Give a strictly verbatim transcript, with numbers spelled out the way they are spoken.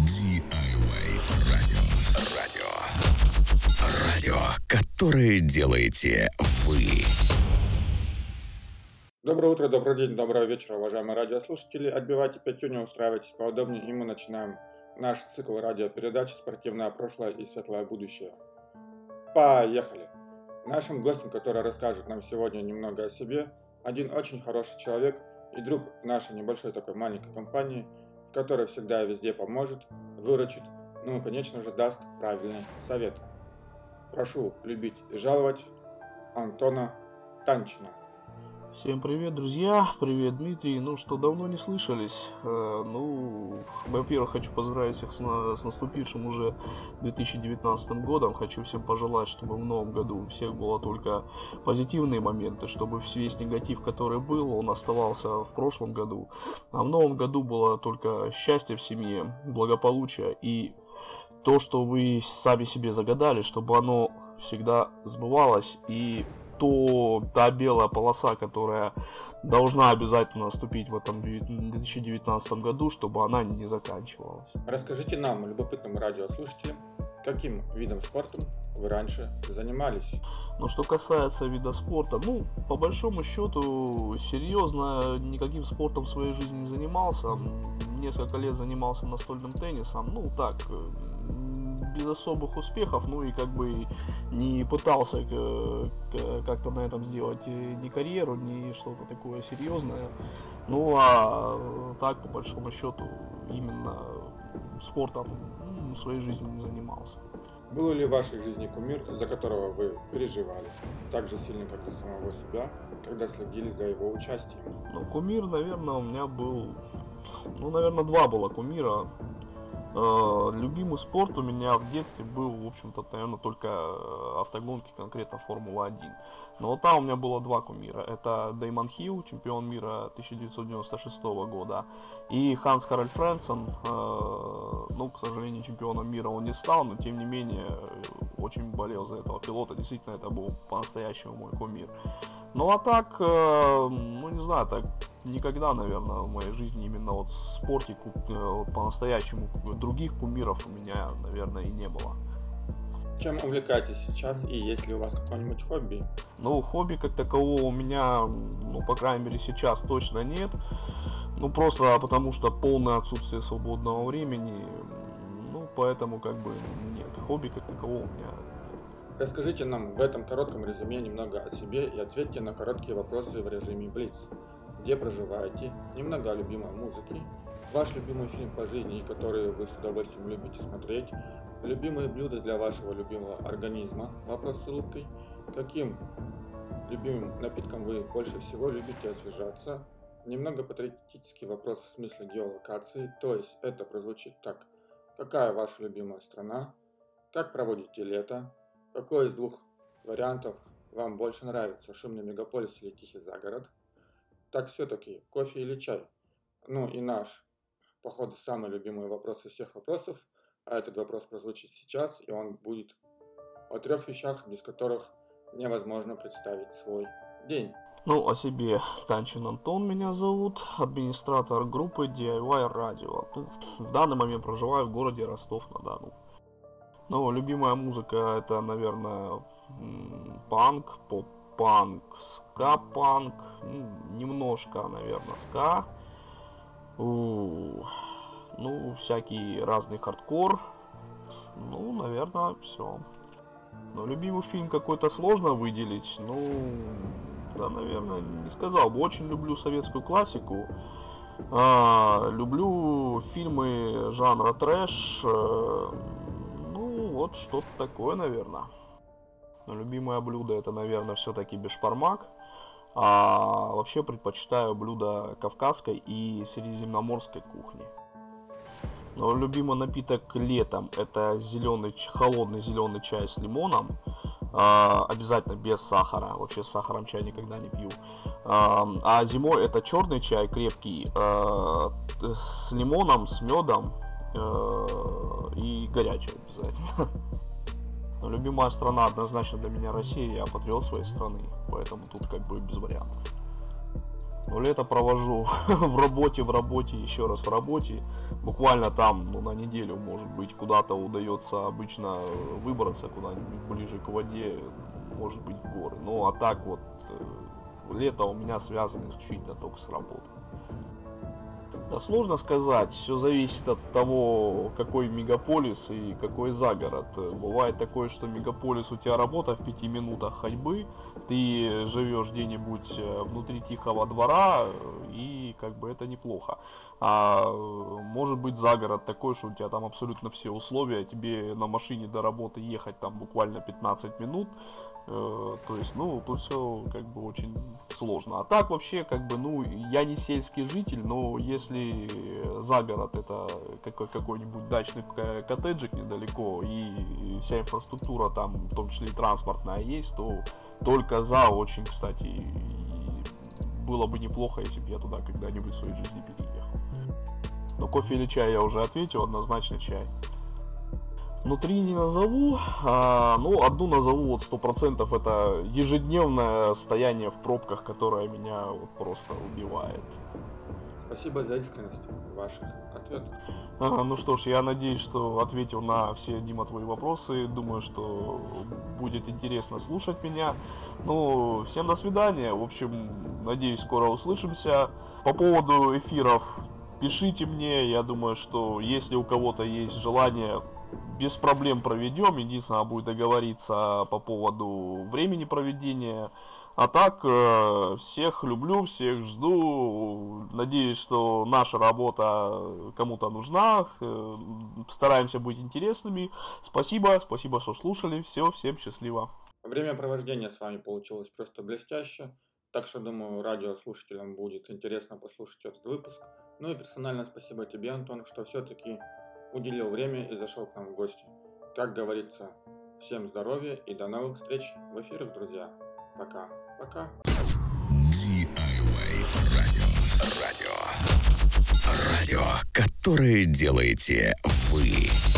ди ай вай радио. Радио. Радио, которое делаете вы. Доброе утро, добрый день, доброго вечера, уважаемые радиослушатели. Отбивайте пятюню, устраивайтесь поудобнее, и мы начинаем наш цикл радиопередач «Спортивное прошлое и светлое будущее». Поехали! Нашим гостем, который расскажет нам сегодня немного о себе, один очень хороший человек и друг в нашей небольшой такой маленькой компании, в которой всегда и везде поможет, выручит, ну и, конечно же, даст правильный совет. Прошу любить и жаловать Антона Танчина. Всем привет, друзья! Привет, Дмитрий! Ну что, давно не слышались? Э, ну, во-первых, хочу поздравить всех с, на, с наступившим уже две тысячи девятнадцатым годом. Хочу всем пожелать, чтобы в новом году у всех было только позитивные моменты, чтобы весь негатив, который был, он оставался в прошлом году. А в новом году было только счастье в семье, благополучие и то, что вы сами себе загадали, чтобы оно всегда сбывалось, и то та белая полоса, которая должна обязательно наступить в этом две тысячи девятнадцатом году, чтобы она не заканчивалась. Расскажите нам, любопытным радиослушателям, каким видом спорта вы раньше занимались? Ну, что касается вида спорта, ну, по большому счету, серьезно никаким спортом в своей жизни не занимался. Несколько лет занимался настольным теннисом, ну, так, без особых успехов, ну и как бы не пытался как-то на этом сделать ни карьеру, ни что-то такое серьезное. Ну а так, по большому счету, именно спортом ну, в своей жизни не занимался. Был ли в вашей жизни кумир, за которого вы переживали так же сильно, как за самого себя, когда следили за его участием? Ну, кумир, наверное, у меня был, ну, наверное, два было кумира. Любимый спорт у меня в детстве был, в общем-то, наверное, только автогонки, конкретно Формула один. Но вот там у меня было два кумира. Это Дэймон Хилл, чемпион мира тысяча девятьсот девяносто шестого года, и Ханс Харальд Френсен. Ну, к сожалению, чемпионом мира он не стал, но тем не менее очень болел за этого пилота. Действительно, это был по-настоящему мой кумир. Ну а так, ну не знаю, так никогда, наверное, в моей жизни именно вот в спорте вот, по-настоящему других кумиров у меня, наверное, и не было. Чем увлекаетесь сейчас и есть ли у вас какое-нибудь хобби? Ну, хобби как такового у меня, ну, по крайней мере, сейчас точно нет. Ну, просто потому что полное отсутствие свободного времени. Ну, поэтому как бы нет, хобби как такового у меня. Расскажите нам в этом коротком резюме немного о себе и ответьте на короткие вопросы в режиме Блиц. Где проживаете, немного о любимой музыке, ваш любимый фильм по жизни, который вы с удовольствием любите смотреть, любимые блюда для вашего любимого организма, вопрос с улыбкой, каким любимым напитком вы больше всего любите освежаться, немного патриотический вопрос в смысле геолокации, то есть это прозвучит так: какая ваша любимая страна, как проводите лето, какой из двух вариантов вам больше нравится, шумный мегаполис или тихий загород? Так все-таки, кофе или чай? Ну и наш, походу, самый любимый вопрос из всех вопросов, а этот вопрос прозвучит сейчас, и он будет о трех вещах, без которых невозможно представить свой день. Ну, о себе. Танчин Антон меня зовут, администратор группы ди ай вай Radio. Ну, в данный момент проживаю в городе Ростов-на-Дону. Ну, любимая музыка это, наверное, панк, поп-панк, ска-панк, ну, немножко, наверное, ска, У, ну, всякий разный хардкор, ну, наверное, все. Но любимый фильм какой-то сложно выделить, ну, да, наверное, не сказал бы. Очень люблю советскую классику. А, люблю фильмы жанра трэш. Ну, вот что-то такое, наверное. Но любимое блюдо это, наверное, все-таки бешбармак. А вообще предпочитаю блюда кавказской и средиземноморской кухни. Но любимый напиток летом это зеленый, холодный зеленый чай с лимоном. А, обязательно без сахара. Вообще с сахаром чай никогда не пью. А, а зимой это черный чай крепкий а, с лимоном, с медом а, и горячий обязательно. Но любимая страна однозначно для меня Россия. Я патриот своей страны, поэтому тут как бы без вариантов. Но лето провожу в работе, в работе, еще раз в работе. Буквально там, ну, на неделю, может быть, куда-то удается обычно выбраться куда-нибудь ближе к воде, может быть, в горы. Ну, а так вот, лето у меня связано исключительно только с работой. Да сложно сказать, все зависит от того, какой мегаполис и какой загород. Бывает такое, что мегаполис, у тебя работа в пяти минутах ходьбы, ты живешь где-нибудь внутри тихого двора, и как бы это неплохо. А может быть загород такой, что у тебя там абсолютно все условия, тебе на машине до работы ехать там буквально пятнадцать минут. То есть, ну, тут все как бы очень сложно. А так вообще, как бы, ну, я не сельский житель, но если загород это какой- какой-нибудь дачный коттеджик недалеко, и вся инфраструктура там, в том числе и транспортная, есть, то только за. Очень, кстати, и было бы неплохо, если бы я туда когда-нибудь в своей жизни переехал. Но кофе или чай я уже ответил, однозначно чай. Внутри не назову, а, ну, одну назову вот сто процентов, это ежедневное стояние в пробках, которое меня вот просто убивает. Спасибо за искренность ваших ответов. А, ну что ж, я надеюсь, что ответил на все, Дима, твои вопросы. Думаю, что будет интересно слушать меня. Ну, всем до свидания. В общем, надеюсь, скоро услышимся. По поводу эфиров пишите мне. Я думаю, что если у кого-то есть желание, без проблем проведем. Единственное, будет договориться по поводу времени проведения. А так, э, всех люблю, всех жду. Надеюсь, что наша работа кому-то нужна. Э, стараемся быть интересными. Спасибо, спасибо, что слушали. Все, всем счастливо. Время провождения с вами получилось просто блестяще. Так что, думаю, радиослушателям будет интересно послушать этот выпуск. Ну и персонально спасибо тебе, Антон, что все-таки уделил время и зашел к нам в гости. Как говорится, всем здоровья и до новых встреч в эфирах, друзья. Пока. Пока. ди ай вай радио. Радио. Радио, которое делаете вы.